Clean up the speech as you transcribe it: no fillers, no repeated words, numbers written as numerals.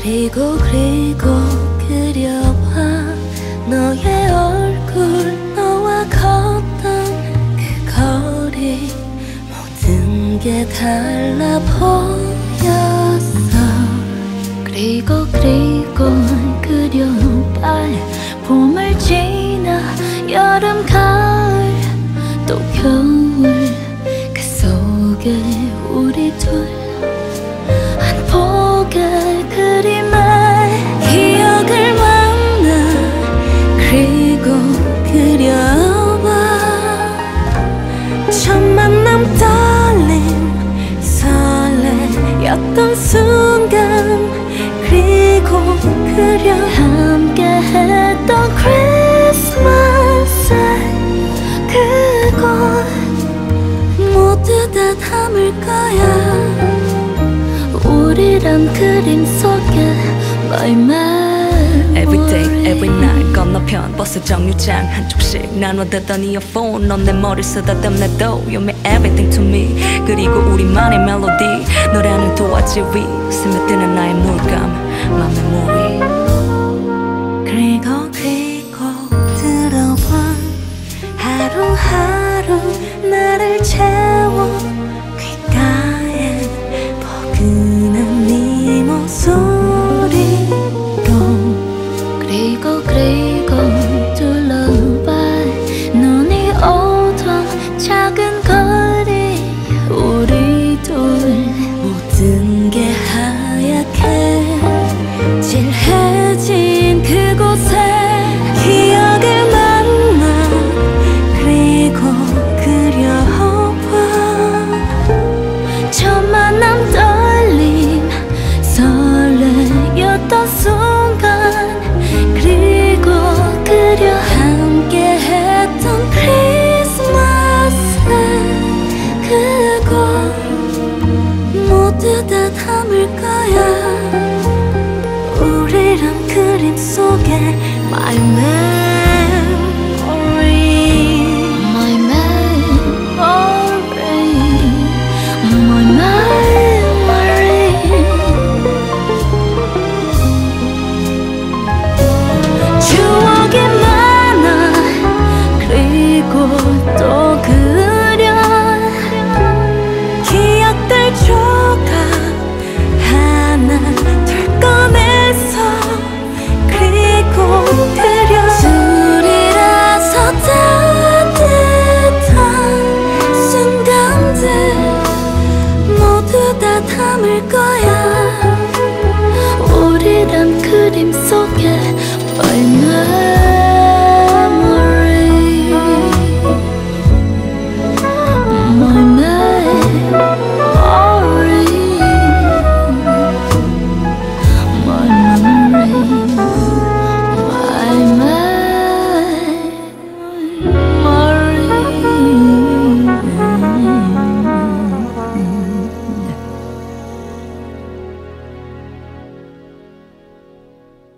그리고 그려봐 너의 얼굴 너와 걷던 그 거리 모든 게 달라 보였어 그리고 그려봐 봄을 지나 여름 가을 또 겨울 그 속에 우리 둘 한 폭의 그림에 기억을 만나 그리고 그려봐 첫 만남 떨림 설레였던 순간 그리고 그려 함께 했던 크리스마스 그곳 모두 다 담을 거야 우리란 그림 속에 My memory Every day, every night 건너편 버스 정류장 한쪽씩 나눠듣던 이어폰 넌 내 머리 쓰다듬 내도 You mean everything to me 그리고 우리만의 멜로디 노래하는 도화지 위 스며드는 나의 물감 My memory 그리고 들어봐 하루하루 나를 채워 귓가에 포근한 네 목소리로 그리고 둘러봐 눈이 오던 작은 거리 우리 둘 모든 게 하얗게 칠해진 그곳에 기억을 만나 그리고 그려봐 첫 만남 떨림 설레였던 순간 그리고 그려 함께 했던 크리스마스 그곳 모두 다 담을 거야 우리란 그림 속에 My memory My memory My memory 추억이 많아 그리고 또 그려 기억들 조각 하나 둘 꺼내서 그리고 그려 술이라서 따뜻한 순간들 모두 다 담을 거야 우리란 그림 속에 얼마